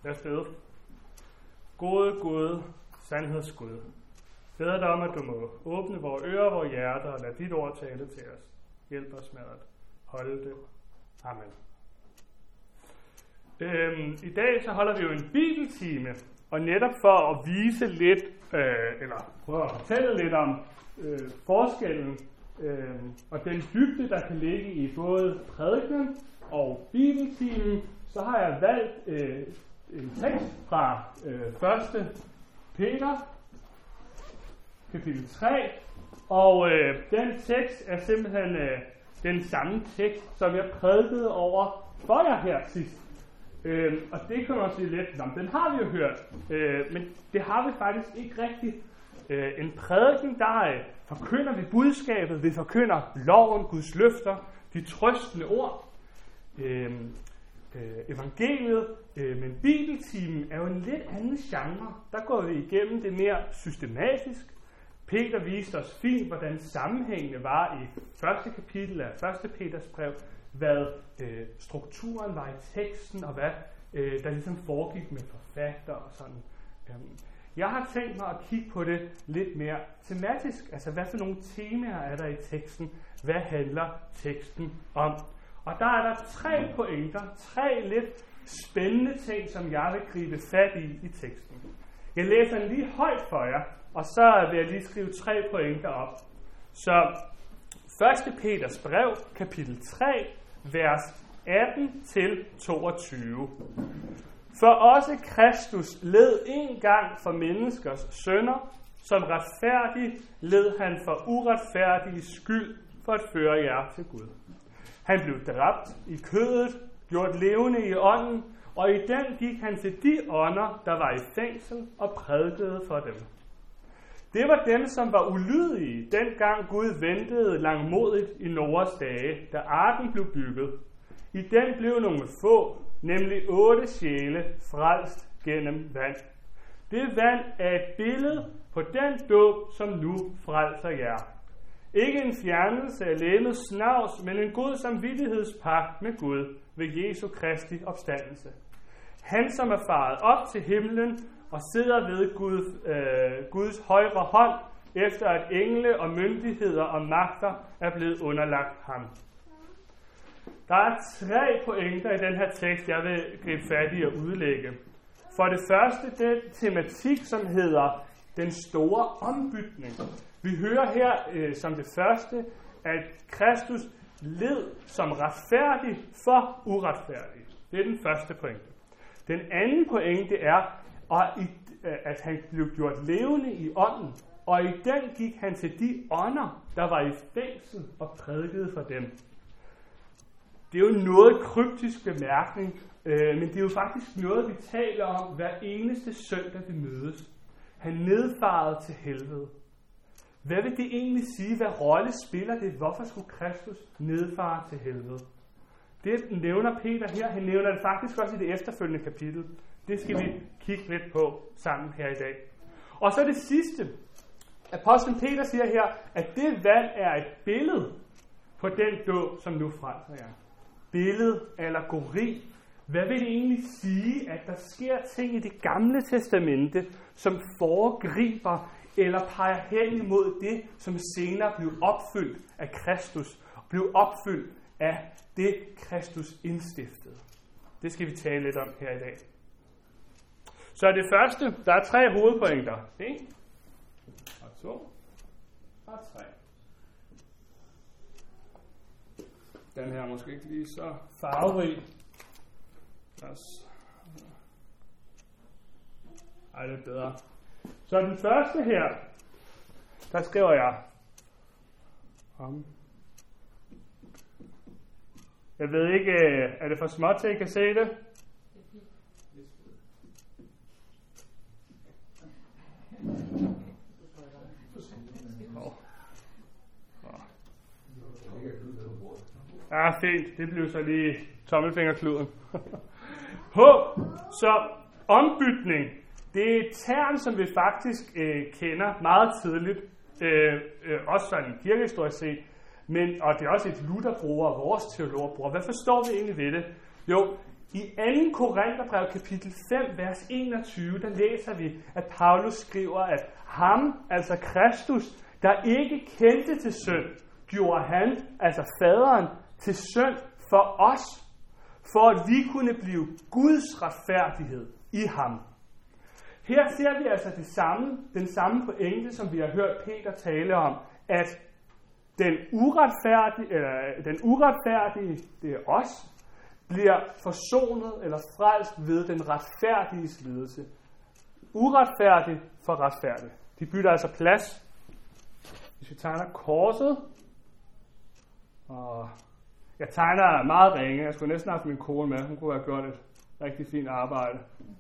Lad os bede. Gode sandhedsgud. Beder dig om, at du må åbne vores ører og vores hjerter og lade dit ord tale til os. Hjælp os med at holde det. Amen. I dag så holder vi jo en bibeltime, og netop for at vise lidt, eller prøve at fortælle lidt om forskellen og den dybde, der kan ligge i både prædiken og bibeltimen, så har jeg valgt en tekst fra 1. Peter, kapitel 3, og den tekst er simpelthen den samme tekst, som jeg prædikede over for jer her sidst. Og det kan man sige lidt, den har vi jo hørt, men det har vi faktisk ikke rigtigt. En prædiken, der forkynder vi budskabet, vi forkynder loven, Guds løfter, de trøstende ord, evangeliet, men bibeltimen er jo en lidt anden genre. Der går vi igennem det mere systematisk. Peter viste os fint, hvordan sammenhængene var i første kapitel af 1. Peters brev, hvad strukturen var i teksten, og hvad der ligesom foregik med forfatter og sådan. Jeg har tænkt mig at kigge på det lidt mere tematisk, altså hvad for nogle temaer er der i teksten, hvad handler teksten om. Og der er der 3 pointer, 3 lidt spændende ting, som jeg vil gribe fat i teksten. Jeg læser den lige højt for jer, og så vil jeg lige skrive 3 pointer op. Så 1. Peters brev, kapitel 3, vers 18-22. For også Kristus led en gang for menneskers synder, som retfærdig led han for uretfærdige skyld for at føre jer til Gud. Han blev dræbt i kødet, gjort levende i ånden, og i den gik han til de ånder, der var i fængsel, og prædikede for dem. Det var dem, som var ulydige, dengang Gud ventede langmodigt i Noas dage, da arken blev bygget. I den blev nogle få, nemlig 8 sjæle, frelst gennem vand. Det vand er et billede på den dåb, som nu frelser jer. Ikke en fjernelse af legemets snavs, men en god samvittighedspagt med Gud ved Jesu Kristi opstandelse. Han, som er faret op til himlen og sidder ved Guds højre hånd, efter at engle og myndigheder og magter er blevet underlagt ham. Der er 3 pointer i den her tekst, jeg vil gribe fat i at udlægge. For det første, den tematik, som hedder den store ombytning. Vi hører her som det første, at Kristus led som retfærdig for uretfærdig. Det er den første pointe. Den anden pointe er, at han blev gjort levende i ånden, og i den gik han til de ånder, der var i fængsel og prædikede for dem. Det er jo noget kryptisk bemærkning, men det er jo faktisk noget, vi taler om hver eneste søndag, vi mødes. Han nedfarede til helvede. Hvad vil det egentlig sige? Hvad rolle spiller det? Hvorfor skulle Kristus nedfare til helvede? Det nævner Peter her. Han nævner det faktisk også i det efterfølgende kapitel. Det skal vi kigge lidt på sammen her i dag. Og så det sidste. Apostlen Peter siger her, at det vand er et billede på den dåb, som nu frelser jer. Billede, allegori. Hvad vil det egentlig sige, at der sker ting i det gamle testamente, som foregriber eller peger hen imod det, som senere blev opfyldt af Kristus, blev opfyldt af det, Kristus indstiftede. Det skal vi tale lidt om her i dag. Så det første, der er 3 hovedpointer. 1, og 2, og 3. Den her er måske ikke lige så farverig. Ej, det er bedre. Så den første her, der skriver jeg om. Jeg ved ikke, er det for småt til, I kan se det? Ja, fint. Det blev så lige tommelfingerkluden. Så ombytning. Det er et term, som vi faktisk kender meget tidligt. Også sådan kirkehistorisk set. Og det er også et Luther bruger, og vores teologer bruger. Hvad forstår vi egentlig ved det? Jo, I 2. Korintherbrev kapitel 5, vers 21, der læser vi, at Paulus skriver, at ham, altså Kristus, der ikke kendte til synd, gjorde han, altså faderen, til synd for os, for at vi kunne blive Guds retfærdighed i ham. Her ser vi altså den samme pointe, som vi har hørt Peter tale om, at den uretfærdige, det er os, bliver forsonet eller frelst ved den retfærdiges lidelse. Uretfærdig for retfærdig. De bytter altså plads. Hvis vi tegner korset, og jeg tegner meget ringe. Jeg skulle næsten have haft min kone med. Hun kunne have gjort et rigtig fint arbejde.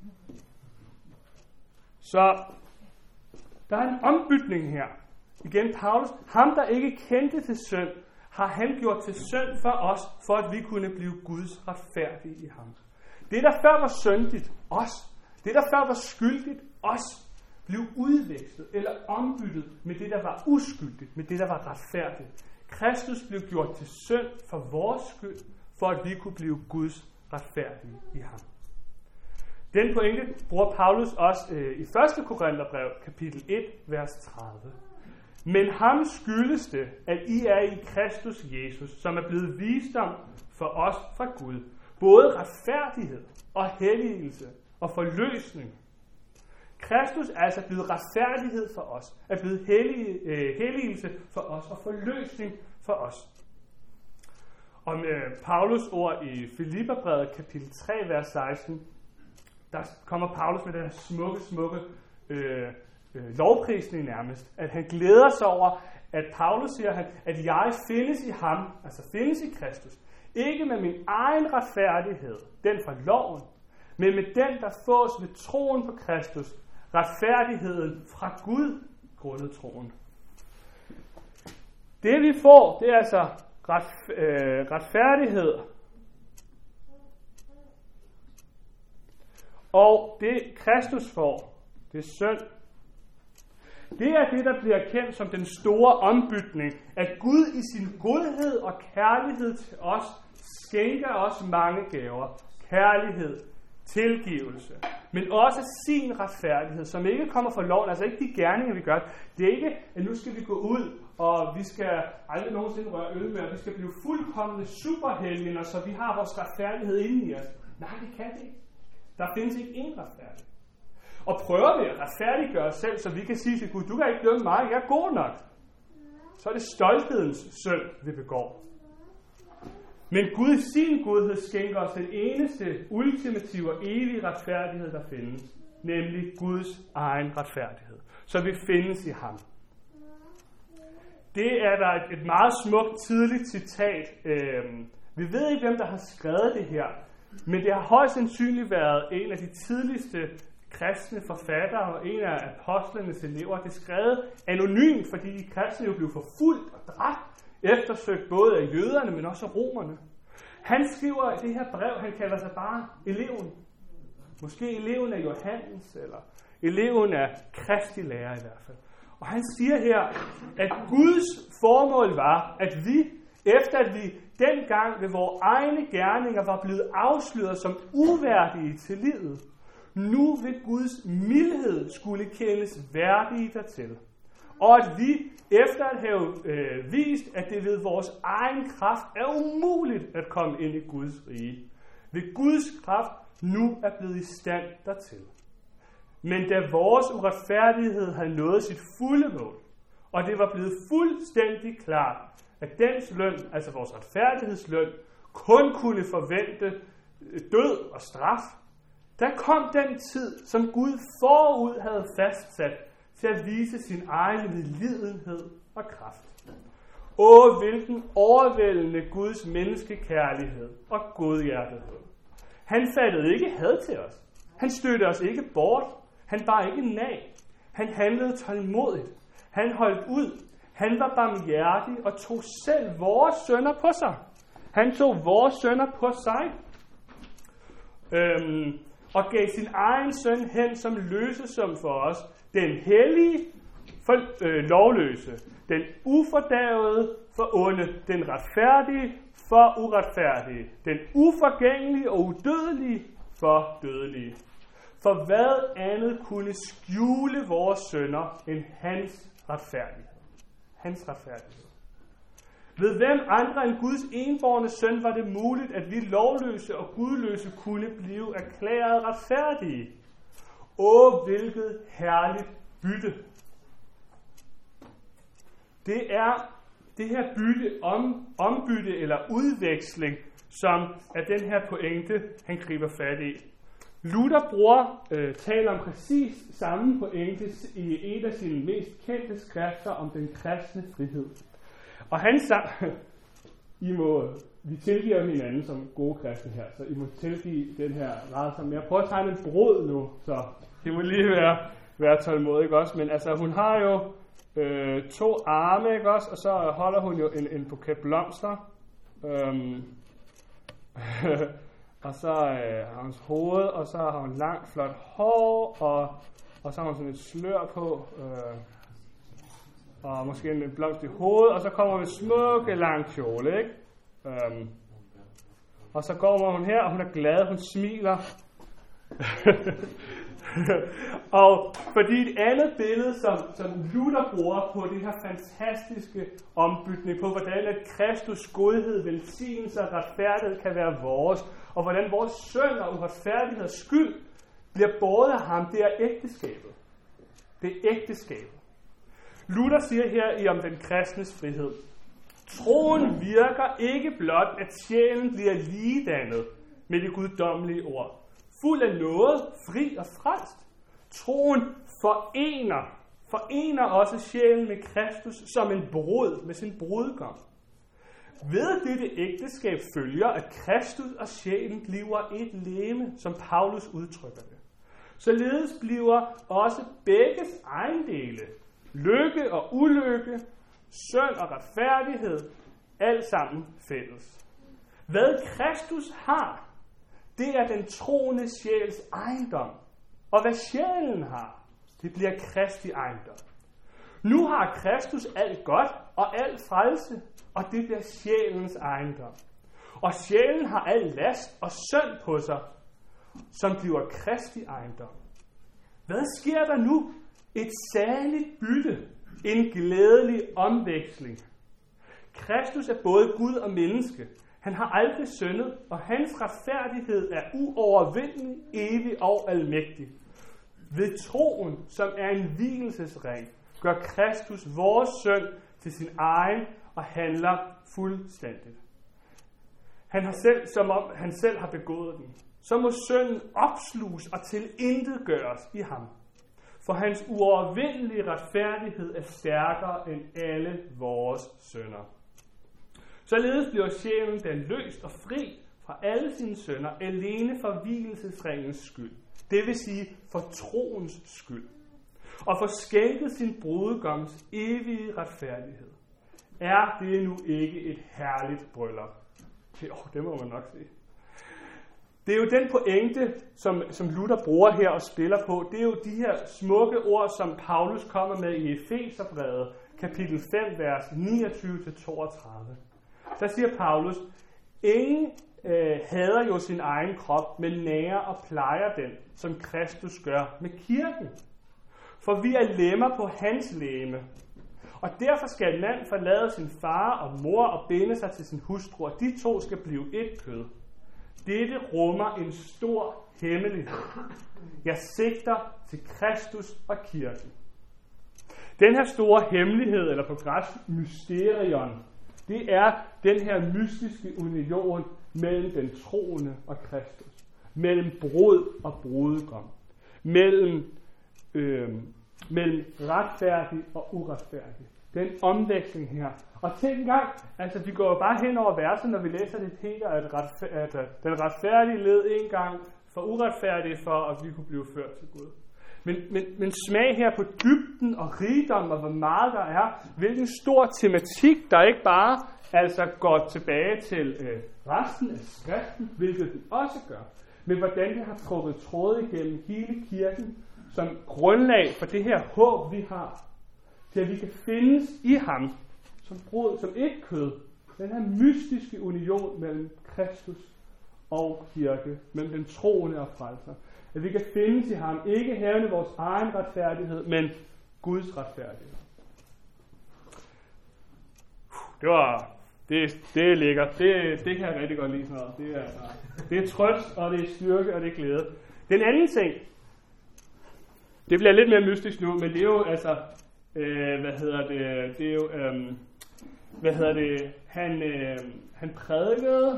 Så der er en ombytning her. Igen Paulus, ham der ikke kendte til synd, har han gjort til synd for os, for at vi kunne blive Guds retfærdige i ham. Det der før var syndigt, os. Det der før var skyldigt, os, blev udvekslet eller ombyttet med det der var uskyldigt, med det der var retfærdigt. Kristus blev gjort til synd for vores skyld, for at vi kunne blive Guds retfærdige i ham. Den pointe bruger Paulus også i 1. Korintherbrev, kapitel 1, vers 30. Men ham skyldes det, at I er i Kristus Jesus, som er blevet visdom for os fra Gud. Både retfærdighed og helligelse og forløsning. Kristus er altså blevet retfærdighed for os, er blevet helligelse for os og forløsning for os. Om Paulus ord i Filipperbrevet kapitel 3, vers 16, der kommer Paulus med den her smukke lovprisning nærmest, at han glæder sig over, at Paulus siger, at jeg findes i ham, altså findes i Kristus, ikke med min egen retfærdighed, den fra loven, men med den, der fås ved troen på Kristus, retfærdigheden fra Gud grundet troen. Det vi får, det er altså retfærdighed, og det Kristus får, det er synd. Det er det, der bliver kendt som den store ombytning, at Gud i sin godhed og kærlighed til os skænker os mange gaver. Kærlighed, tilgivelse, men også sin retfærdighed, som ikke kommer fra loven, altså ikke de gerninger, vi gør. Det er ikke, at nu skal vi gå ud, og vi skal aldrig nogensinde røre øl mere, vi skal blive fuldkomne superhelgener, så vi har vores retfærdighed inde i os. Nej, det kan det ikke. Der findes ikke én retfærdighed. Og prøver vi at retfærdiggøre os selv, så vi kan sige til Gud, du kan ikke dømme mig, jeg er god nok. Så er det stolthedens synd, vi begår. Men Gud i sin godhed skænker os den eneste, ultimative og evige retfærdighed, der findes. Nemlig Guds egen retfærdighed. Så vi findes i ham. Det er der et meget smukt tidligt citat. Vi ved ikke, hvem der har skrevet det her. Men det har højst sandsynligt været en af de tidligste kristne forfattere og en af apostlenes elever. Det er skrevet anonymt, fordi de kristne jo blev forfulgt og dræbt, eftersøgt både af jøderne, men også af romerne. Han skriver i det her brev, han kalder sig bare eleven. Måske eleven af Johannes, eller eleven af Kristi lærer i hvert fald. Og han siger her, at Guds formål var, at vi, efter at vi dengang ved vores egne gerninger var blevet afsløret som uværdige til livet, nu ved Guds mildhed skulle kendes værdige dertil. Og at vi, efter at have vist, at det ved vores egen kraft er umuligt at komme ind i Guds rige, ved Guds kraft nu er blevet i stand dertil. Men da vores uretfærdighed havde nået sit fulde mål, og det var blevet fuldstændig klart, at dens løn, altså vores retfærdighedsløn, kun kunne forvente død og straf, der kom den tid, som Gud forud havde fastsat til at vise sin egen medlidenhed og kraft. Åh, hvilken overvældende Guds menneskekærlighed og godhjertethed. Han fattede ikke had til os. Han stødte os ikke bort. Han bar ikke nag. Han handlede tålmodigt. Han holdt ud. Han var barmhjertig og tog selv vores synder på sig. Han tog vores synder på sig. Og gav sin egen søn hen som løsesum for os, den hellige, for lovløse, den ufordærvede for onde, den retfærdige for uretfærdige, den uforgængelige og udødelige for dødelige. For hvad andet kunne skjule vores synder end hans retfærdighed? Hans retfærdighed. Ved hvem andre end Guds enbårne søn var det muligt, at vi lovløse og gudløse kunne blive erklæret retfærdige? Hvilket herligt bytte! Det er det her bytte, ombytte eller udveksling, som er den her pointe, han griber fat i. Luther taler om præcis samme pointe i et af sine mest kendte skrifter om den kristne frihed. Og han sagde, vi tilgiver hinanden som gode kristne her, så I må tilgive den her rædsel. Men jeg prøver at tegne en brud nu, så det må lige være tålmodig, ikke også? Men altså, hun har jo 2 arme, ikke også? Og så holder hun jo en buket blomster. Og så har hun hoved, og så har hun langt, flot hår, og så har hun sådan et slør på, og måske en blomst i hovedet, og så kommer hun med smukke, lang kjole, ikke? Og så går hun her, og hun er glad, hun smiler. Og fordi et andet billede, som Luther bruger på det her fantastiske ombytning, på hvordan at Kristus godhed, velsignelse og retfærdighed kan være vores, og hvordan vores synd og uretfærdighed og skyld bliver båret af ham, det er ægteskabet. Det er ægteskabet. Luther siger her om den kristnes frihed: troen virker ikke blot, at sjælen bliver ligedannet med det guddommelige ord, fuld af noget, fri og frelst. Troen forener også sjælen med Kristus som en brud med sin brudgom. Ved dette ægteskab følger, at Kristus og sjælen bliver et legeme, som Paulus udtrykker det. Således bliver også begges ejendele, lykke og ulykke, synd og retfærdighed, alt sammen fælles. Hvad Kristus har, det er den troende sjæls ejendom. Og hvad sjælen har, det bliver Kristi ejendom. Nu har Kristus alt godt og alt frelse, og det bliver sjælens ejendom. Og sjælen har al last og synd på sig, som bliver Kristi ejendom. Hvad sker der nu? Et særligt bytte, en glædelig omveksling. Kristus er både Gud og menneske. Han har aldrig syndet, og hans retfærdighed er uovervindelig, evig og almægtig. Ved troen, som er en vielsesring, gør Kristus vores synd til sin egen og handler fuldstændigt. Han har selv, som om han selv har begået den. Så må synden opsluges og tilintetgøres i ham. For hans uovervindelige retfærdighed er stærkere end alle vores synder. Således bliver sjælen den løst og fri fra alle sine synder, alene for vielsesringens skyld. Det vil sige for troens skyld. Og for skænket sin brudgoms evige retfærdighed. Er det nu ikke et herligt bryllup? Det må man nok sige. Det er jo den pointe, som Luther bruger her og spiller på. Det er jo de her smukke ord, som Paulus kommer med i Efeserbrevet, kapitel 5, vers 29-32. Der siger Paulus: ingen hader jo sin egen krop, men nærer og plejer den, som Kristus gør med kirken. For vi er lemmer på hans legeme. Og derfor skal en mand forlade sin far og mor og binde sig til sin hustru, og de to skal blive et kød. Dette rummer en stor hemmelighed. Jeg sigter til Kristus og kirken. Den her store hemmelighed, eller på græsk mysterion, det er den her mystiske union mellem den troende og Kristus. Mellem brud og brudgom. Mellem retfærdig og uretfærdig. Den omveksling her. Og tænk engang, altså vi går jo bare hen over verset, når vi læser det Peter, at den retfærdige led en gang for uretfærdige for, at vi kunne blive ført til Gud. Men smag her på dybden og rigdom, og hvor meget der er, hvilken stor tematik, der ikke bare altså går tilbage til resten af skriften, hvilket den også gør, men hvordan det har trukket tråde igennem hele kirken, som grundlag for det her håb, vi har. til at vi kan findes i ham, som brud, som et kød. Den her mystiske union mellem Kristus og kirke, mellem den troende og frelser. At vi kan findes i ham, ikke hævne vores egen retfærdighed, men Guds retfærdighed. Det er lækkert. Det kan jeg rigtig godt lide sådan noget. Det er trøst, og det er styrke, og det er glæde. Den anden ting, det bliver lidt mere mystisk nu, men det er jo altså, han prædikede,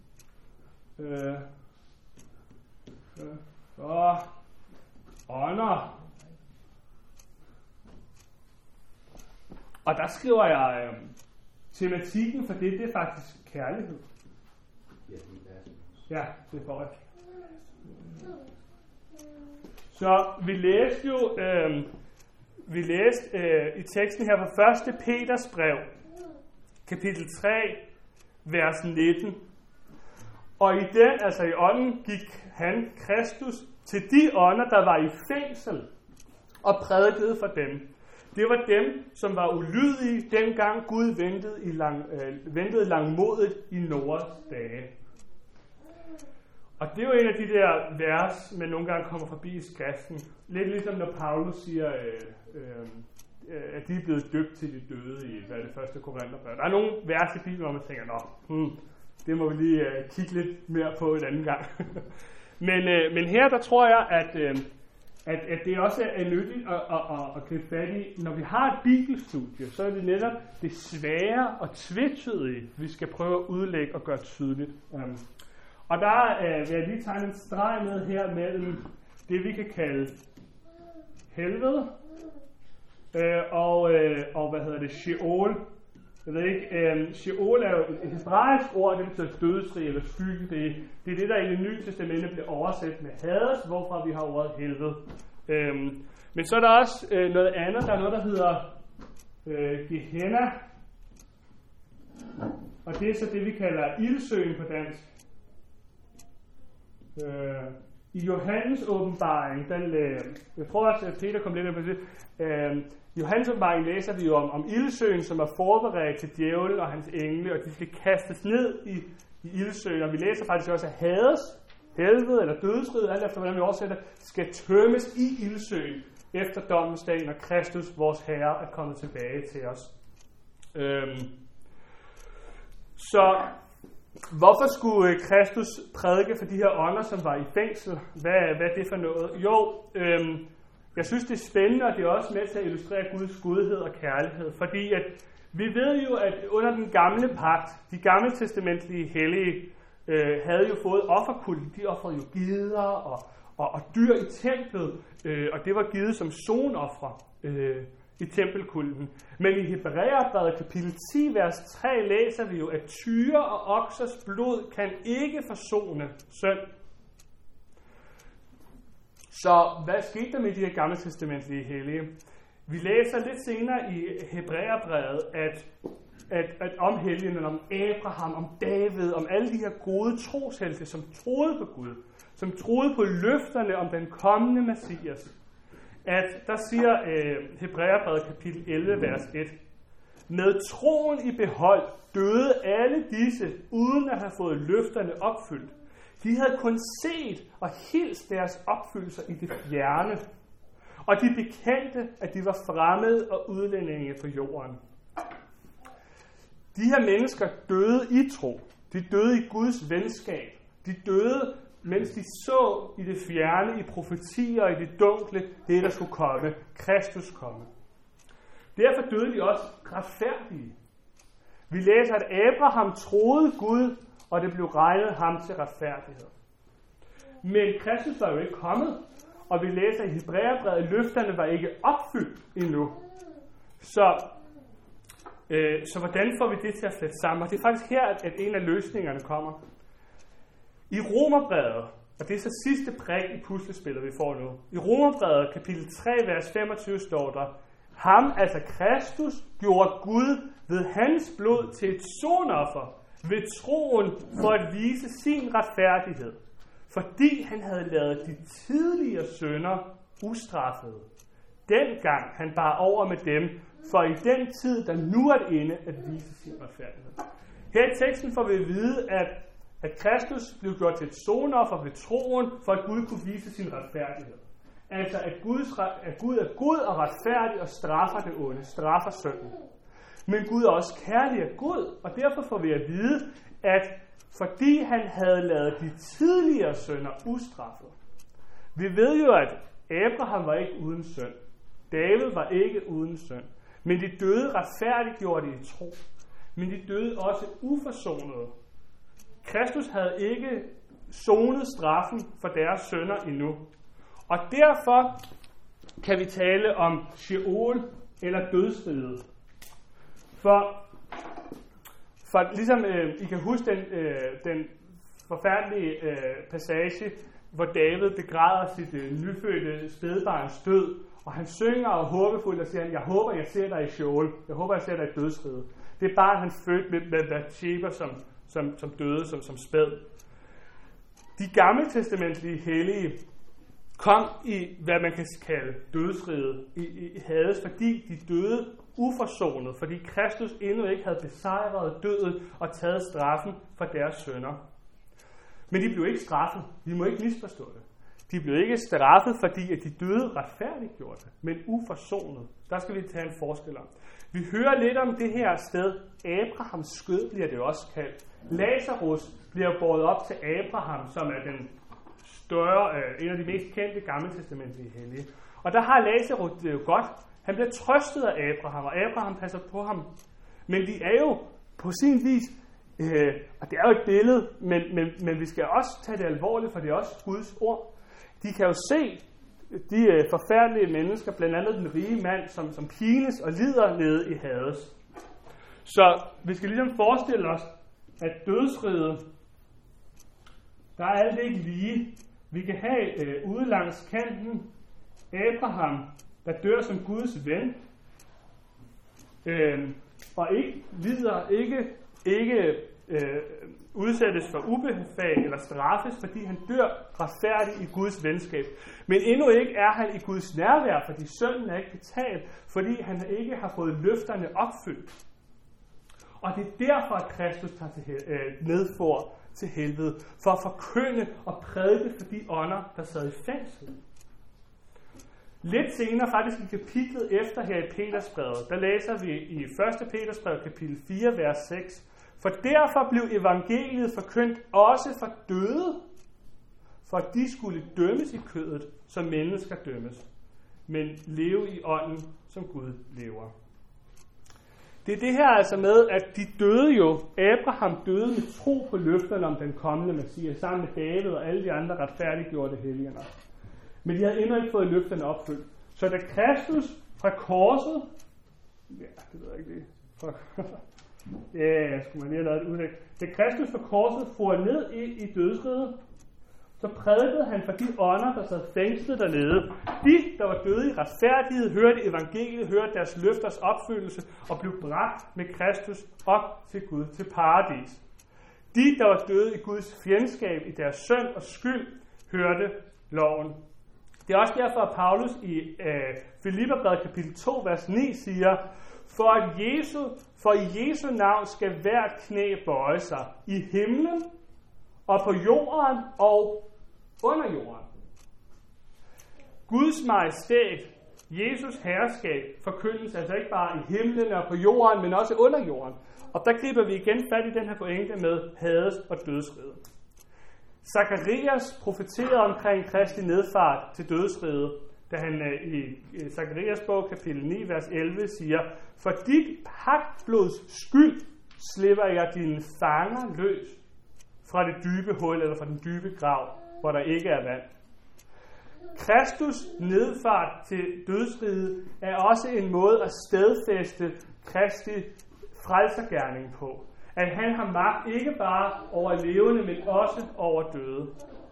ånder. Og der skriver jeg, tematikken for det er faktisk kærlighed. Ja, det får jeg. Så vi læste jo i teksten her fra 1. Peters brev, kapitel 3, vers 19. Og i den, altså i ånden, gik han, Kristus, til de ånder, der var i fængsel, og prædikede for dem. Det var dem, som var ulydige, dengang Gud ventede langmodigt i Noahs dage. Og det er jo en af de der vers, man nogle gange kommer forbi i skriften. Lidt ligesom når Paulus siger, at de er blevet døbt til de døde i det første Korintherbrev. Der er nogle vers i Bibelen, hvor man tænker, det må vi lige kigge lidt mere på en anden gang. men her, der tror jeg, at det også er nyttigt at gribe fat i. Når vi har et bibelstudie, så er det netop det svære og tvetydige, vi skal prøve at udlægge og gøre tydeligt. Og der vil jeg lige tegne en streg med her mellem det, vi kan kalde helvede og Sheol. Jeg ved ikke, Sheol er jo et hebraisk ord, det betyder dødsrig eller skygge. Det er det, der i Det Nye Testamente bliver oversat med Hades, hvorfra vi har ordet helvede. Men så er der også noget andet. Der er noget, der hedder Gehenna. Og det er så det, vi kalder ildsøen på dansk. I Johannes åbenbaring, jeg tror også, at Peter kom lidt ind på det. I Johannes åbenbaring læser vi jo om ildsøen, som er forberedt til djævlen og hans engle, og de skal kastes ned i ildsøen. Og vi læser faktisk også, at Hades, helvede eller dødsriget, alt efter hvordan vi oversætter, skal tømmes i ildsøen efter dommens dag, når Kristus, vores Herre, er kommet tilbage til os. Så hvorfor skulle Kristus prædike for de her ånder, som var i fængsel? Hvad er det for noget? Jo, jeg synes, det er spændende, og det er også med til at illustrere Guds godhed og kærlighed. Fordi at vi ved jo, at under den gamle pagt, de gamle testamentlige hellige, havde jo fået offerkulten. De offrede jo geder og dyr i templet, og det var givet som sonofre i tempelkulten. Men i Hebræerbrevet kapitel 10, vers 3 læser vi jo, at tyre og oksers blod kan ikke forsone synd. Så hvad skete der med de her gamle testamentlige hellige? Vi læser lidt senere i Hebræerbrevet, at om helgenen, om Abraham, om David, om alle de her gode troshelte, som troede på Gud, som troede på løfterne om den kommende Messias, at der siger Hebræerbrevet kapitel 11, vers 1, med troen i behold døde alle disse, uden at have fået løfterne opfyldt. De havde kun set og hilst deres opfyldelser i det fjerne, og de bekendte, at de var fremmede og udlændinge på jorden. De her mennesker døde i tro. De døde i Guds venskab. De døde, mens de så i det fjerne, i profetier og i det dunkle, det der skulle komme. Kristus komme. Derfor døde de også retfærdige. Vi læser, at Abraham troede Gud, og det blev regnet ham til retfærdighed. Men Kristus var jo ikke kommet, og vi læser i Hebræerbrevet, at løfterne var ikke opfyldt endnu. Så hvordan får vi det til at flette sammen? Og det er faktisk her, at en af løsningerne kommer. I Romerbrevet, og det er så sidste prik i puslespillet, vi får nu. I Romerbrevet, kapitel 3, vers 25, står der, ham, altså Kristus, gjorde Gud ved hans blod til et sonoffer ved troen for at vise sin retfærdighed, fordi han havde ladet de tidligere synder ustraffede. dengang han bar over med dem, for i den tid, der nu er inde, at vise sin retfærdighed. Her i teksten får vi at vide, at Kristus blev gjort til et sonoffer ved troen, for at Gud kunne vise sin retfærdighed. Altså, at Gud er god og retfærdig og straffer det onde, straffer synden. Men Gud er også kærlig og god, og derfor får vi at vide, at fordi han havde ladet de tidligere synder ustraffet. Vi ved jo, at Abraham var ikke uden synd. David var ikke uden synd. Men de døde retfærdiggjorte i tro. Men de døde også uforsonede. Kristus havde ikke sonet straffen for deres synder endnu. Og derfor kan vi tale om Sheol eller dødsriget. For ligesom I kan huske den forfærdelige passage, hvor David begræder sit nyfødte spædbarns død, og han synger og håbefuldt og siger, jeg håber, jeg ser dig i Sheol. Jeg håber, jeg ser dig i dødsriget. Det er barn, han fødte med Bathsheba, som døde som spæd. De gammeltestamentlige hellige kom i, hvad man kan kalde dødsriget i Hades, fordi de døde uforsonet, fordi Kristus endnu ikke havde besejret døden og taget straffen for deres synder. Men de blev ikke straffet. Vi må ikke misforstå det. De blev ikke straffet, fordi at de døde retfærdiggjorte, men uforsonet. Der skal vi tage en forskel om. Vi hører lidt om det her sted. Abrahams skød bliver det også kaldt. Lazarus bliver båret op til Abraham, som er den større, en af de mest kendte gammeltestamentlige hellige. Og der har Lazarus det jo godt. Han bliver trøstet af Abraham, og Abraham passer på ham. Men de er jo på sin vis, og det er jo et billede, men vi skal også tage det alvorligt, for det er også Guds ord. De kan jo se de forfærdelige mennesker, blandt andet den rige mand, som pines og lider nede i Hades. Så vi skal ligesom forestille os, at dødsriget, der er alt ikke lige. Vi kan have ude langs kanten Abraham, der dør som Guds ven, og ikke lider, ikke udsættes for ubehag eller straffes, fordi han dør retfærdigt i Guds venskab. Men endnu ikke er han i Guds nærvær, fordi synden er ikke betalt, fordi han ikke har fået løfterne opfyldt. Og det er derfor, at Kristus tager nedfor til helvede, for at forkynde og prædike for de ånder, der sad i fængsel. Lidt senere, faktisk i kapitlet efter her i Petersbrevet, der læser vi i 1. Petersbrev kapitel 4, vers 6. For derfor blev evangeliet forkyndt også for døde, for at de skulle dømmes i kødet, som mennesker dømmes, men leve i ånden, som Gud lever. Det er det her altså med, at de døde jo. Abraham døde med tro på løfterne om den kommende Messias, sammen med David og alle de andre retfærdiggjorte helgener. Men de havde endnu ikke fået løfterne opfyldt. Så da Kristus fra korset, det ved jeg ikke lige, skulle man lige have lavet et udlæg. Da Kristus fra korset for ned i dødsriget, så prædikede han for de ånder, der sad fængslet dernede. De, der var døde i retfærdighed, hørte evangeliet, hørte deres løfters opfyldelse og blev bragt med Kristus op til Gud, til paradis. De, der var døde i Guds fjendskab, i deres synd og skyld, hørte loven. Det er også derfor, at Paulus i Filipperbrevet kapitel 2, vers 9 siger, for i Jesu navn skal hvert knæ bøje sig i himlen og på jorden og under jorden. Guds majestæt, Jesus herskab, forkyndes altså ikke bare i himlen og på jorden, men også under jorden. Og der griber vi igen fat i den her pointe med Hades og dødsriget. Zakarias profeterede omkring Kristi nedfart til dødsriget, da han i Zakarias bog kapitel 9, vers 11 siger, for dit pagtblods skyld slipper jeg dine fanger løs fra det dybe hul eller fra den dybe grav, hvor der ikke er vand. Kristus nedfart til dødsriget er også en måde at stedfæste Kristi frelsergerning på. At han har magt ikke bare over levende, men også over døde.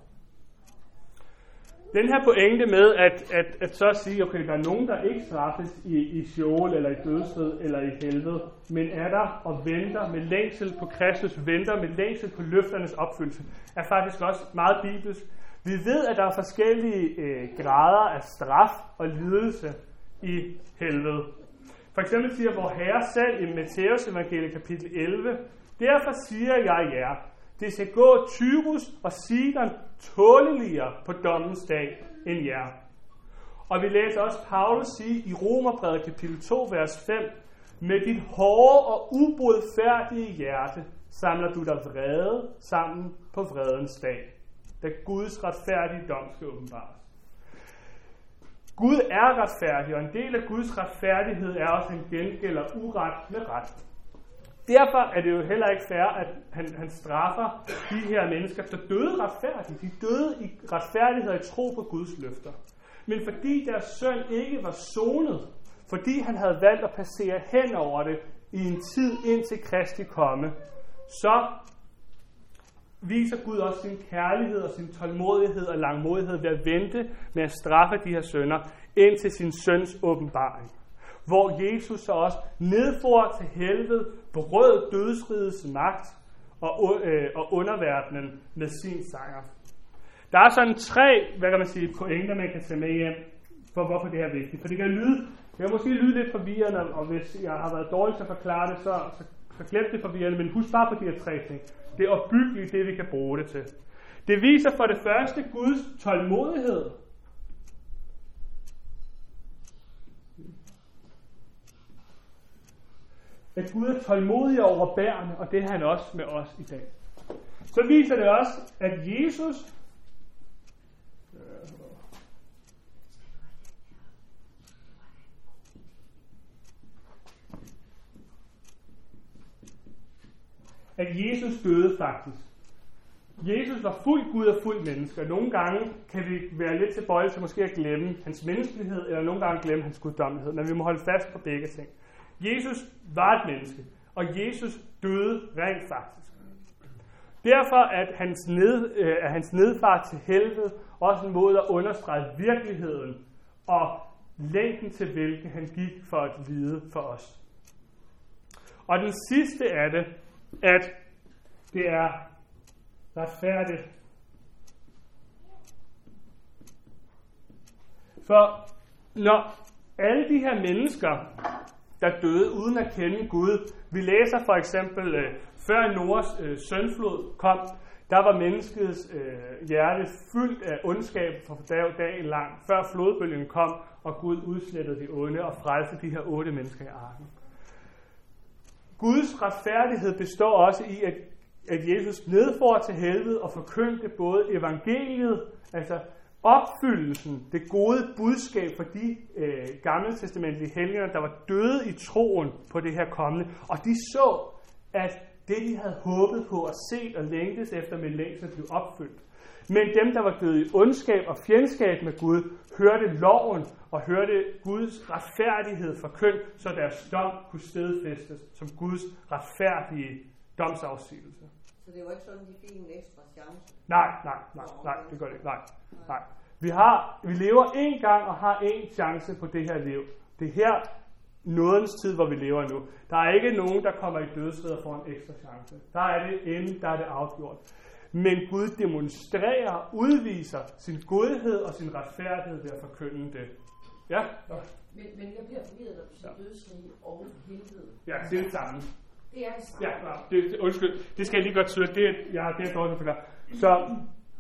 Den her pointe med at så sige, okay, der er nogen, der ikke straffes i Sheol eller i dødsrid eller i helvede, men er der og venter med længsel på Kristus, venter med længsel på løfternes opfyldelse, er faktisk også meget bibelsk. Vi ved, at der er forskellige grader af straf og lidelse i helvede. For eksempel siger vor Herre selv i Matthæus evangeliet kapitel 11, derfor siger jeg jer, det skal gå Tyrus og Sidon tåleligere på dommens dag end jer. Og vi læser også Paulus sige i Romerbrevet kapitel 2, vers 5, med dit hårde og ubodfærdige hjerte samler du dig vrede sammen på vredens dag, da Guds retfærdige dom skal åbenbares. Gud er retfærdig, og en del af Guds retfærdighed er også en gengælder uret med ret. Derfor er det jo heller ikke fair, at han straffer de her mennesker, der døde retfærdigt. De døde i retfærdighed og i tro på Guds løfter. Men fordi deres søn ikke var sonet, fordi han havde valgt at passere hen over det i en tid indtil Kristi komme, så viser Gud også sin kærlighed og sin tålmodighed og langmodighed ved at vente med at straffe de her synder indtil sin søns åbenbaring. Hvor Jesus så også nedfor til helvede, brød dødsrigets magt og underverdenen med sin sejr. Der er sådan 3, pointer, man kan tage med hjem, for hvorfor det her er vigtigt. For det kan måske lyde lidt forvirrende, og hvis jeg har været dårlig til at forklare det, så glem det forvirrende, men husk bare på de her 3 ting. Det er opbyggeligt, det vi kan bruge det til. Det viser for det første Guds tålmodighed. At Gud er tålmodig og overbærende, og det er han også med os i dag. Så viser det også, at Jesus døde faktisk. Jesus var fuld Gud og fuld menneske, og nogle gange kan vi være lidt tilbøjelige til måske at glemme hans menneskelighed, eller nogle gange glemme hans guddommelighed, men vi må holde fast på begge ting. Jesus var et menneske, og Jesus døde rent faktisk. Derfor er hans nedfart til helvede også en måde at understrege virkeligheden og længden til hvilken han gik for at lide for os. Og den sidste er det, at det er retfærdigt. For når alle de her mennesker, der døde uden at kende Gud, vi læser for eksempel, før Noahs syndflod kom, der var menneskets hjerte fyldt af ondskab for dagen lang, før flodbølgen kom, og Gud udslettede de onde og frelste de her 8 mennesker i arken. Guds retfærdighed består også i, at Jesus nedfor til helvede og forkyndte både evangeliet, altså opfyldelsen, det gode budskab for de gammeltestamentlige helgener, der var døde i troen på det her kommende, og de så, at det de havde håbet på og set og længtes efter med længsel blev opfyldt. Men dem, der var døde i ondskab og fjendskab med Gud, hørte loven og hørte Guds retfærdighed forkyndt, så deres dom kunne stedfæstes som Guds retfærdige domsafsigelse. Så det var ikke sådan, de fik en ekstra chance? Nej, det gør det ikke. Nej. Vi lever én gang og har én chance på det her liv. Det er her nådens tid, hvor vi lever nu. Der er ikke nogen, der kommer i dødsriget og får en ekstra chance. Der er det inden, der er det afgjort. Men Gud demonstrerer og udviser sin godhed og sin retfærdighed ved at forkynde det. Ja? Men jeg bliver forvirret, når du siger dødsrige og helvede. Ja, det er det samme. Det er det samme. Ja, undskyld. Det skal jeg lige godt tyde. Det er dårligt at forklare. Så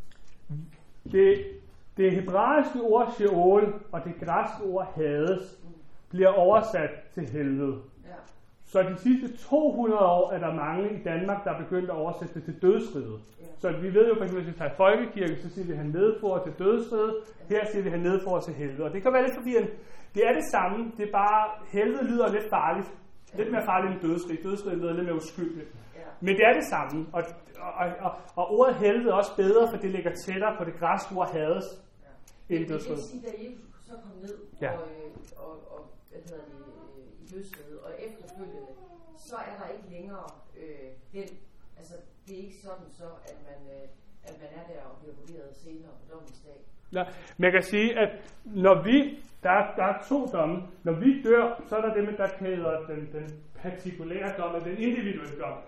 det hebraiske ord Sheol og det græske ord Hades bliver oversat til helvede. Ja. Så de sidste 200 år er der mange i Danmark, der er begyndt at oversætte det til dødsriget. Ja. Så vi ved jo, for eksempel, hvis vi tager folkekirke, så siger vi, at han nedfor til dødsriget. Her siger vi, at han nedfor til helvede. Og det kan være lidt forvirrende. Det er det samme. Det er bare, helvede lyder lidt farligt. Lidt mere farligt end dødsrig. Dødsrig lyder lidt mere uskyldigt. Ja. Men det er det samme. Og ordet helvede er også bedre, for det ligger tættere på det græske ord Hades. Ja. End dødsrig. Det vil sige, da Jesus så kom ned og i dødsriget, og efterfølgende, så er der ikke længere den. Altså, det er ikke sådan så, at man er der og bliver vurderet senere på dommens dag. Ja, man kan sige, at når der er 2 domme. Når vi dør, så er der det, der hedder den partikulære dom, den individuelle dom.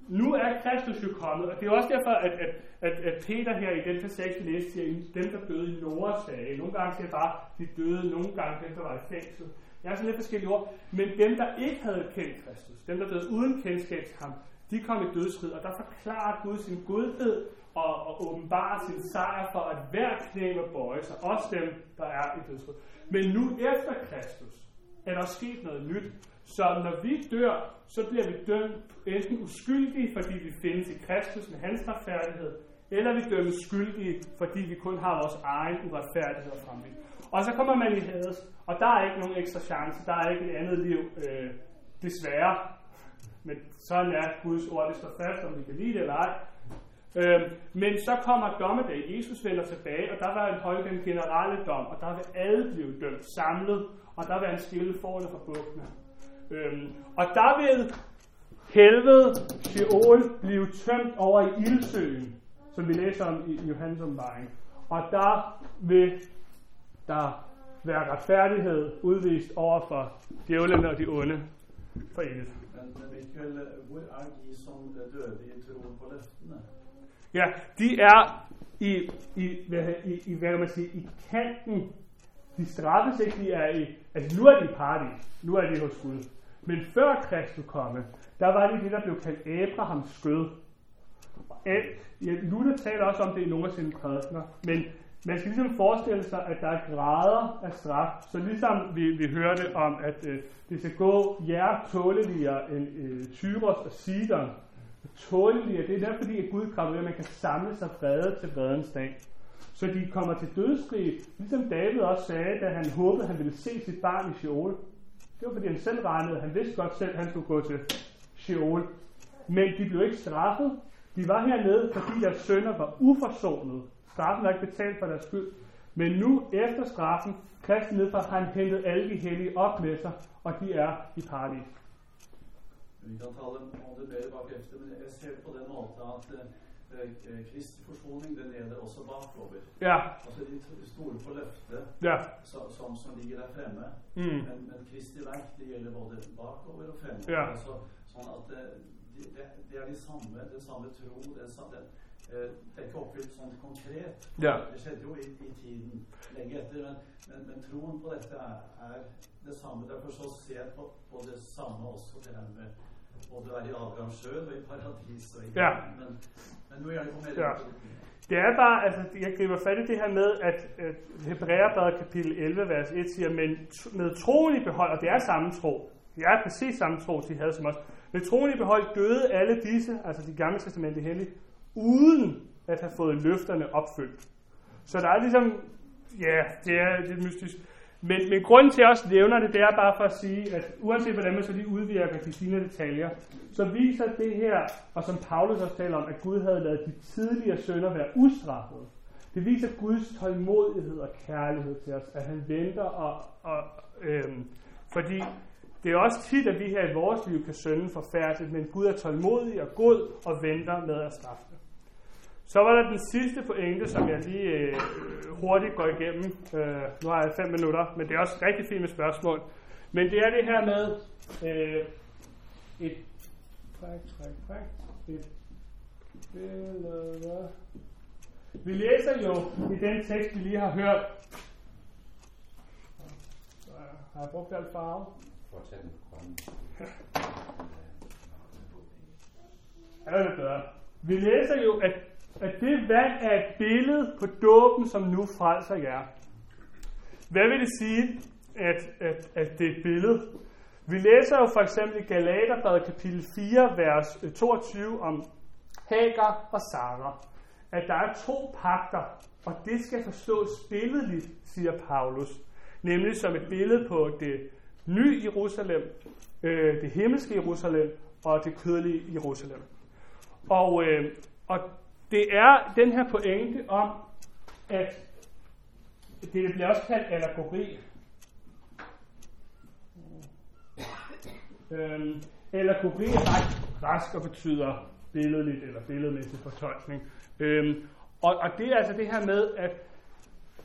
nu er Kristus jo kommet, og det er også derfor, at Peter her i den passage, vi læste, siger, dem, der døde i Noahs dage. Nogle gange siger bare, de døde, nogle gange dem, der var i fængsel. Jeg har sådan lidt forskellige ord, men dem, der ikke havde kendt Kristus, dem, der døde uden kendskab til ham, de kom i dødsrid, og der forklarer Gud sin godhed og åbenbarer sin sejr for, at hver knæ må bøje sig, også dem, der er i dødsrid. Men nu efter Kristus er der sket noget nyt, så når vi dør, så bliver vi dømt enten uskyldige, fordi vi findes i Kristus med hans retfærdighed, eller vi dømmes skyldige, fordi vi kun har vores egen uretfærdighed at fremvise. Og så kommer man i Hades, og der er ikke nogen ekstra chance, der er ikke et andet liv, desværre. Men sådan er Guds ord, det står fast, om vi kan lide det eller ej. Men så kommer dommedag, Jesus vender tilbage, og der vil han holde den generelle dom, og der vil alle blive dømt samlet, og der vil han skille forne fra bukkene. Og der vil helvede, Sheol, blive tømt over i ildsøen, som vi læser om i Johannes åbenbaring. Og der vil der være retfærdighed udvist over for djævlen og de onde for evigt. Men Mikael, hvor er de, som døde i troen på løftene? Ja, de er i hvad kan man sige, i kanten. De straffes ikke, de er i, altså nu er de i paradis, nu er de hos Gud. Men før Kristus komme, der var det der blev kaldt Abrahams skød. Luther taler også om det i nogle af sine prædikener, men man skal ligesom forestille sig, at der er grader af straf. Så ligesom vi hørte om, at det skal gå jer tåleligere end Tyros og Sidon. Tåleligere, det er derfor, fordi at Gud kræver, at man kan samle sig vrede til vredens dag. Så de kommer til dødsrige, ligesom David også sagde, da han håbede, at han ville se sit barn i Sheol. Det var fordi han selv regnede, han vidste godt selv, at han skulle gå til Sheol. Men de blev ikke straffet. De var hernede, fordi deres sønner var uforsonede. Straffen var ikke betalt for deres skyld. Men nu, efter straffen, Kristus nedfra, har han hentet alle de hellige op med sig, og de er i paradis. Vi kan tale om det mer bakefter, men jeg ser på den måten at Kristi forsoning, den er det også bakover. Ja. Altså de store på løftet, ja. som ligger der fremme. Men Kristi verk, det gjelder både bakover og fremme. Ja. Altså, sånn at det er det samme tro, det er ikke oppfylt sånn konkret. Ja. Det skjedde jo i tiden lenge etter, men troen på dette er det samme. Derfor så ser jeg på det samme også, det her med både å være i Abrahams sjøl og i paradis. Og i ja. Men nu er det på mer. Ja. Det er bare, altså jeg griber fat i det her med, at Hebræerbrevet kapitel 11, vers 1 siger, men med troen i behold, og det er samme tro, det er præcis samme tro, de havde som os, med troen i behold døde alle disse, altså de gamle testamente hellige, uden at have fået løfterne opfyldt. Så der er ligesom, ja, det er lidt mystisk. Men grunden til at jeg også nævner det, det er bare for at sige, at uanset hvordan man så lige udvirker de fine detaljer, så viser det her, og som Paulus også taler om, at Gud havde ladet de tidligere synder være ustraffede. Det viser Guds tålmodighed og kærlighed til os, at han venter, fordi det er også tit, at vi her i vores liv kan synde forfærdeligt, men Gud er tålmodig og god og venter med at straffe. Så var der den sidste pointe, som jeg lige hurtigt går igennem. Nu har jeg 5 minutter, men det er også rigtig fint med spørgsmål. Men det er det her med et billede. Vi læser jo i den tekst, vi lige har hørt. Har jeg brugt alt farve? Fortsæt den grønne. Ja, det er bedre. Vi læser jo, at det vand er et billede på dåben, som nu frelser jer. Hvad vil det sige, at det er et billede? Vi læser jo for eksempel i Galaterbrevet kapitel 4, vers 22 om Hagar og Sara, at der er 2 pagter, og det skal forstås billedligt, siger Paulus, nemlig som et billede på det nye Jerusalem, det himmelske Jerusalem og det kødelige Jerusalem. Og det er den her pointe om, at det bliver også kaldt allegori. Allegori er ret rask og betyder billedligt eller billedmæssig fortolkning. Og det er altså det her med, at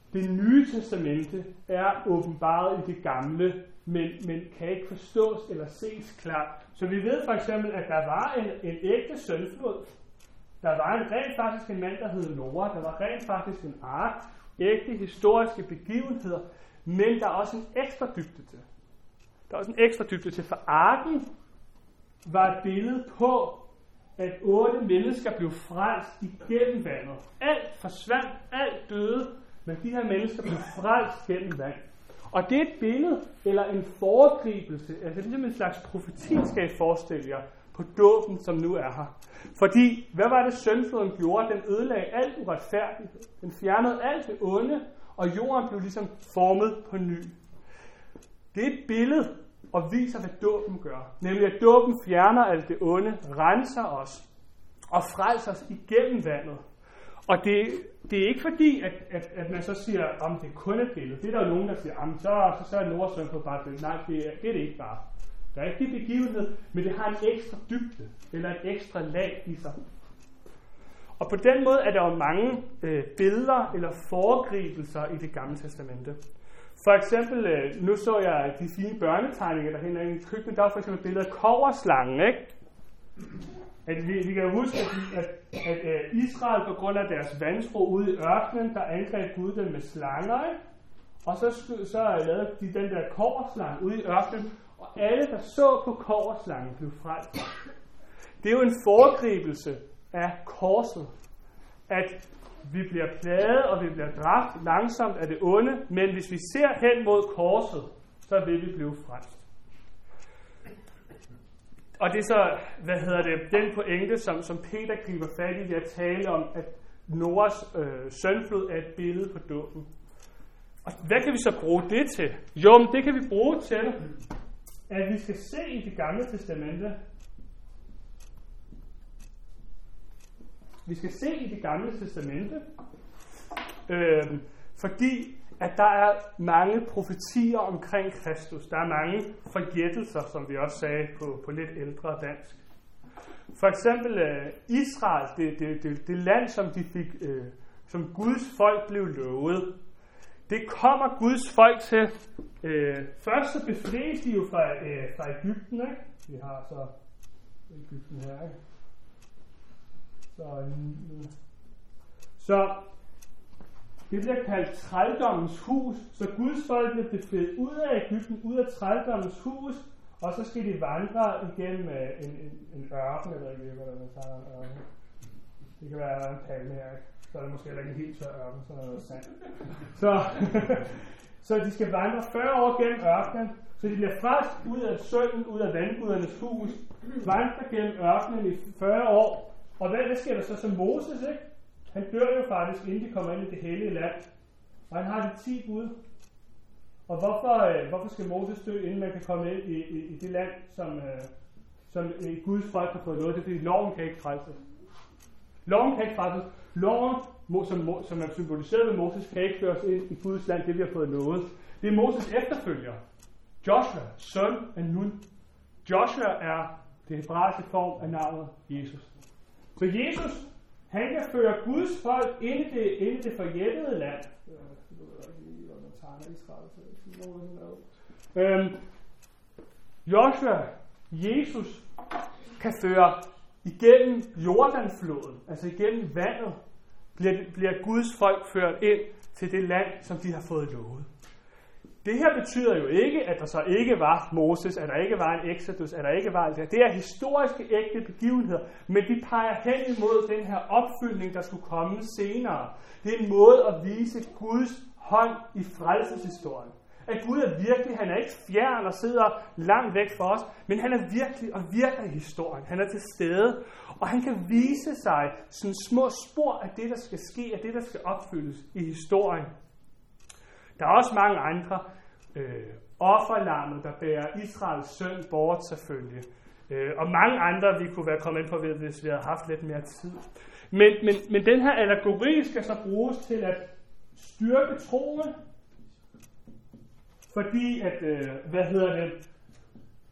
det nye testamente er åbenbaret i det gamle, men kan ikke forstås eller ses klart. Så vi ved for eksempel, at der var en ægte syndflod. Der var rent faktisk en mand, der hed Noah. Der var rent faktisk en ark. Ægte historiske begivenheder. Men der er også en ekstra dybde til. Der er også en ekstra dybde til, for arken var et billede på, at 8 mennesker blev frelst igennem vandet. Alt forsvandt, alt døde, men de her mennesker blev frelst gennem vand. Og det er et billede, eller en foregribelse, altså ligesom en slags profeti, skal I forestille jer, på dåben, som nu er her. Fordi, hvad var det syndfloden gjorde? Den ødelagde alt uretfærdighed. Den fjernede alt det onde, og jorden blev ligesom formet på ny. Det er et billede, og viser, hvad dåben gør. Nemlig, at dåben fjerner alt det onde, renser os, og frelser os igennem vandet. Og det er ikke fordi, at man så siger, om det kun er et billede. Det er der jo nogen, der siger, så er Noahs syndflod bare et billede. Nej, det er det ikke bare. Der er ikke det begivenhed, men det har en ekstra dybde, eller et ekstra lag i sig. Og på den måde er der jo mange billeder eller foregrivelser i det gamle testamente. For eksempel, nu så jeg de fine børnetegninger, der hænger i køkkenet. Der var for eksempel billedet af kobberslangen, ikke? At vi kan jo huske, at Israel på grund af deres vantro ude i ørkenen, der angreb Gud dem med slanger, ikke? Og så lavede de den der kobberslange ude i ørkenen, og alle, der så på kobberslangen, blev frelst. Det er jo en foregribelse af korset, at vi bliver plaget, og vi bliver dræbt langsomt af det onde, men hvis vi ser hen mod korset, så vil vi blive frelst. Og det er så, den pointe, som Peter griber fat i ved at tale om, at Noahs syndflod er et billede på dåben. Og hvad kan vi så bruge det til? Jo, men det kan vi bruge til, at vi skal se i det gamle testamente. Vi skal se i det gamle testamente, fordi at der er mange profetier omkring Kristus. Der er mange forgættelser, som vi også sagde på lidt ældre dansk. For eksempel Israel, det land, som de fik, som Guds folk blev lovet. Det kommer Guds folk til. Først så befries de jo fra Egypten, ikke? Vi har så Egypten her, ikke? Så det bliver kaldt trældommens hus, så Guds folk bliver befriet ud af Egypten, ud af trældommens hus, og så skal de vandre igennem en ørken, eller ikke, hvordan man tager en ørken. Det kan være en palme her, ikke? Så er det måske heller ikke en helt tør ørken, så er noget sand. Så de skal vandre 40 år gennem ørkenen, så de bliver frelst ud af sønnen, ud af vandgudernes hus, vandrer gennem ørkenen i 40 år. Og hvad sker der så som Moses, ikke? Han dør jo faktisk, inden de kommer ind i det hellige land. Og han har de 10 bud. Og hvorfor skal Moses dø, inden man kan komme ind i det land, som Guds folk har fået noget? Det er fordi loven kan ikke frelses. Loven kan ikke frelses. Loven, som er symboliseret ved Moses, kan ikke føre os ind i Guds land, det vi har fået noget. Det er Moses efterfølger. Joshua, søn af Nun. Joshua er det hebraiske form af navnet Jesus. Så Jesus, han kan føre Guds folk ind i det forjættede land. Joshua, Jesus, kan føre igennem Jordanfloden, altså igennem vandet, bliver Guds folk ført ind til det land, som de har fået lovet. Det her betyder jo ikke, at der så ikke var Moses, at der ikke var en Exodus, at der ikke var alt det her. Det er historiske ægte begivenheder, men de peger hen imod den her opfyldning, der skulle komme senere. Det er en måde at vise Guds hånd i frelseshistorien. At Gud er virkelig, han er ikke fjern og sidder langt væk fra os, men han er virkelig og virker i historien. Han er til stede, og han kan vise sig sådan små spor af det, der skal ske, af det, der skal opfyldes i historien. Der er også mange andre offerlammet, der bærer Israels søn bort selvfølgelig. Og mange andre, vi kunne være kommet ind på, hvis vi havde haft lidt mere tid. Men den her allegori skal så bruges til at styrke troen, fordi at,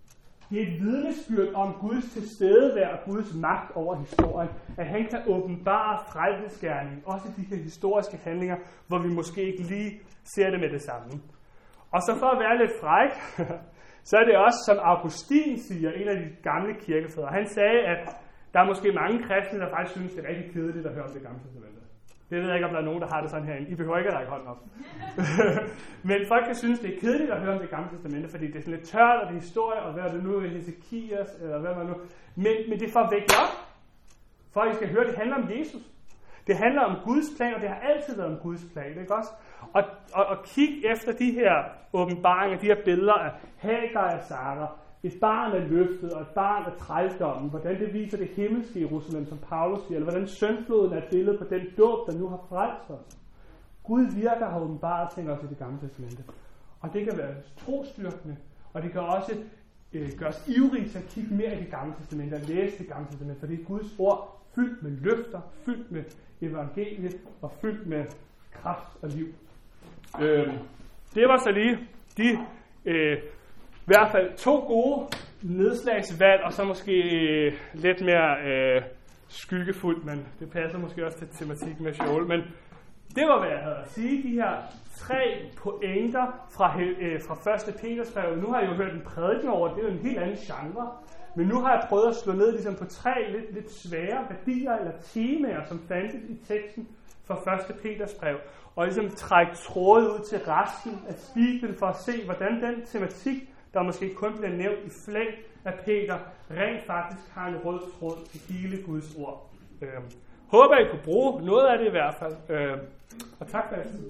Det er et vidnesbyrd om Guds tilstedevær og Guds magt over historien, at han kan åbenbare frelsesgerningen, også de her historiske handlinger, hvor vi måske ikke lige ser det med det samme. Og så for at være lidt fræk, så er det også, som Augustin siger, en af de gamle kirkefædre. Han sagde, at der er måske mange kristne, der faktisk synes, det er rigtig kedeligt at høre om det gamle testamente. Det ved jeg ikke, om der er nogen, der har det sådan herinde. I behøver ikke at række hånden op. Men folk kan synes, det er kedeligt at høre om det gamle testamente, fordi det er sådan lidt tørt, og det er historie, og hvad er det nu, Hesekias, eller hvad man nu. Men det er for at vække op, for at I skal høre, det handler om Jesus. Det handler om Guds plan, og det har altid været om Guds plan, ikke også? Og kig efter de her åbenbaringer, de her billeder af Hagar og Sara, et barn er løftet, og et barn er trældommen, hvordan det viser det himmelske Jerusalem, som Paulus siger, eller hvordan syndfloden er et billede på den dåb, der nu har frelst os. Gud virker har åbenbart ting også i det gamle testamente. Og det kan være trosstyrkende, og det kan også gøre os ivrige til at kigge mere i det gamle testamente, og læse det gamle testamente, for det er Guds ord fyldt med løfter, fyldt med evangeliet, og fyldt med kraft og liv. Det var så lige de i hvert fald 2 gode nedslagsvalg, og så måske lidt mere skyggefuldt, men det passer måske også til tematikken med Joel. Men det var, hvad jeg havde at sige. De her 3 pointer fra 1. Peters brev. Nu har jeg jo hørt en prædiken over, det er jo en helt anden genre. Men nu har jeg prøvet at slå ned ligesom på 3 lidt svære værdier eller temaer, som fandtes i teksten fra 1. Peters brev. Og ligesom trække trådet ud til resten af Bibelen for at se, hvordan den tematik, der måske kun bliver nævnt i flæng af Peter, rent faktisk har en rød tråd i hele Guds ord. Håber, I kunne bruge noget af det i hvert fald. Og tak for jeres tid.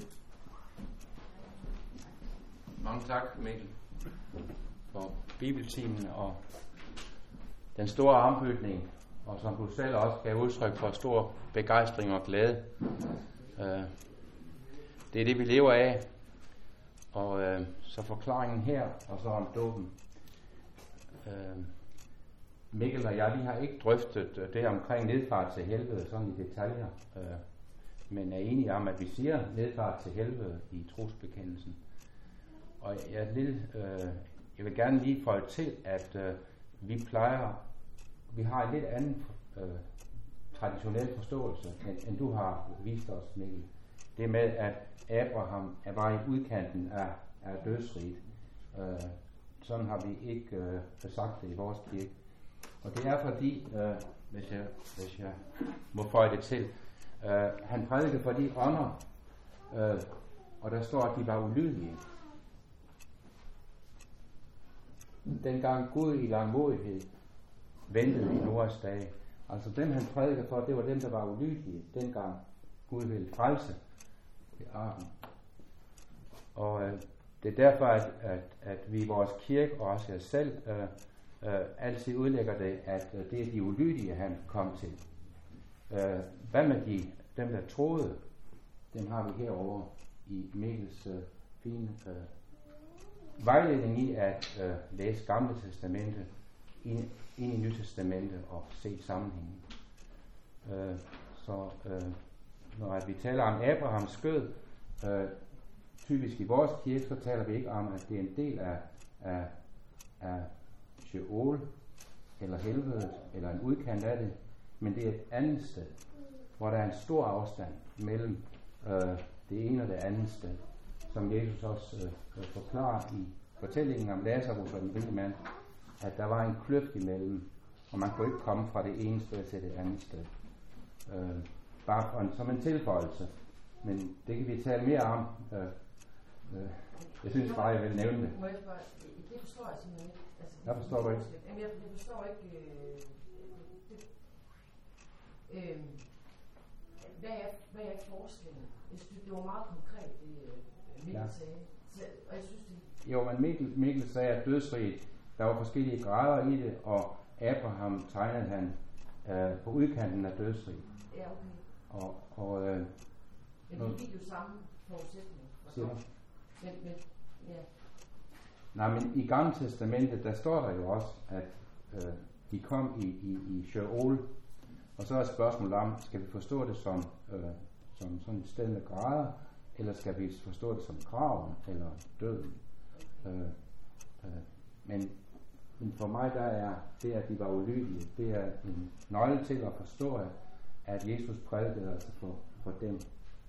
Mange tak, Mikkel, for bibeltimen og den store armbygning, og som du selv også gav udtryk for stor begejstring og glæde. Det er det, vi lever af. Og så forklaringen her, og så om dåben. Mikkel og jeg, vi har ikke drøftet det omkring nedfart til helvede sådan i detaljer, men er enige om, at vi siger nedfart til helvede i trosbekendelsen. Og jeg vil gerne lige føje til, at vi har en lidt anden traditionel forståelse, end du har vist os, Mikkel. Det med, at Abraham var i udkanten af dødsriget. Sådan har vi ikke sagt det i vores kirke. Og det er fordi, hvis jeg må føje det til, han prædikede for de ånder, og der står, at de var ulydige. Dengang Gud i langmodighed ventede i Noahs dage. Altså dem han prædikede for, det var dem, der var ulydige, dengang Gud ville frelse i arken. Og det er derfor, at vi i vores kirke, og også jeg selv, altid udlægger det, at det er de ulydige, han kom til. Hvad med dem, der troede? Dem har vi herovre i Mikkels fine vejledning i at læse Gamle Testamente ind i Nye Testamente og se sammenhængen. Når vi taler om Abrahams skød, typisk i vores kirke, så taler vi ikke om, at det er en del af Sheol, eller helvede, eller en udkant af det, men det er et andet sted, hvor der er en stor afstand mellem det ene og det andet sted, som Jesus også forklarer i fortællingen om Lazarus og den rige mand, at der var en kløft imellem, og man kunne ikke komme fra det ene sted til det andet sted. Bare som en tilføjelse, men det kan vi tale mere om. Jeg synes bare, jeg vil nævne det. Det forstår jeg simpelthen ikke. Altså, jeg forstår du ikke? Jamen, jeg forstår ikke... hvad er forskellen? Jeg synes, det var meget konkret, det Mikkel sagde. Og jeg synes, det... Jo, men Mikkel sagde, at dødsriget, der var forskellige grader i det, og Abraham tegnede han på udkanten af dødsriget. Ja, okay. Men vi fik jo samme forudsætning. Men, ja. Nej, men i Gamle Testamentet, der står der jo også, at de kom i Sheol, og så er spørgsmålet om, skal vi forstå det som sådan et sted med grader, eller skal vi forstå det som graven eller døden? Men Men for mig der er det, at de var ulydige, det er en nøgle til at forstå, at Jesus prædikede altså for dem.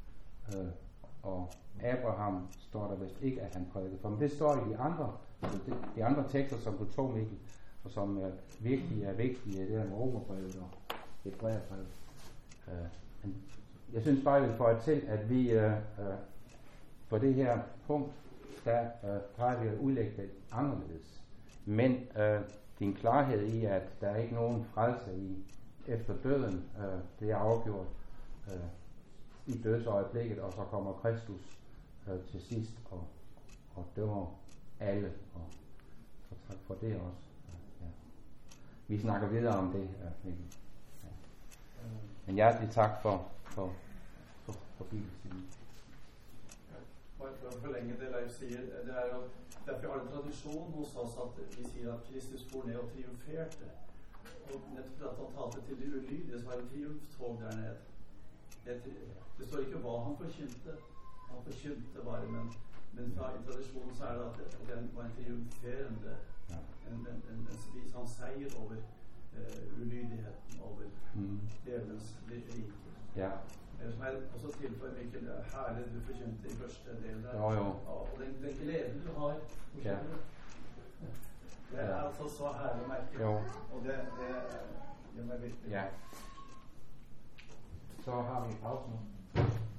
Og Abraham står der vist ikke, at han prædikede for. Men det står i de andre tekster, som du tog, Mikkel, og som virkelig er vigtige, det er Romerbrevet og Hebræerbrevet. Jeg synes bare, jeg vil få til, at vi på det her punkt, der plejer vi at udlægge det anderledes. Men din klarhed i, at der er ikke nogen frelse efter døden, det er afgjort i dødsøjeblikket, og så kommer Kristus til sidst og dømmer alle, og tak for det også. Ja. Vi snakker videre om det, Mikkel. Ja. Men hjertelig tak for bibelstilen. Bare for å forlenge det Leif sier, det er jo derfor har det tradisjon hos oss at vi sier at Kristus for ned og triumferte. Og nettopp at han talte til de ulydige, så var det triumftog der nede. Det står ikke hva han forkynte. Han forkynte bare, men fra i tradisjonen så er det at det var en triumferende, vis han seier over ulydigheten, over djevelens rike. Ja. Som jeg også tilføyer, Mikkel, det er herlig du forkynte i første del der. Og den gleden du har, det er altså så herlig å merke. Og det gjør meg virkelig. Ja. Så har vi pausen.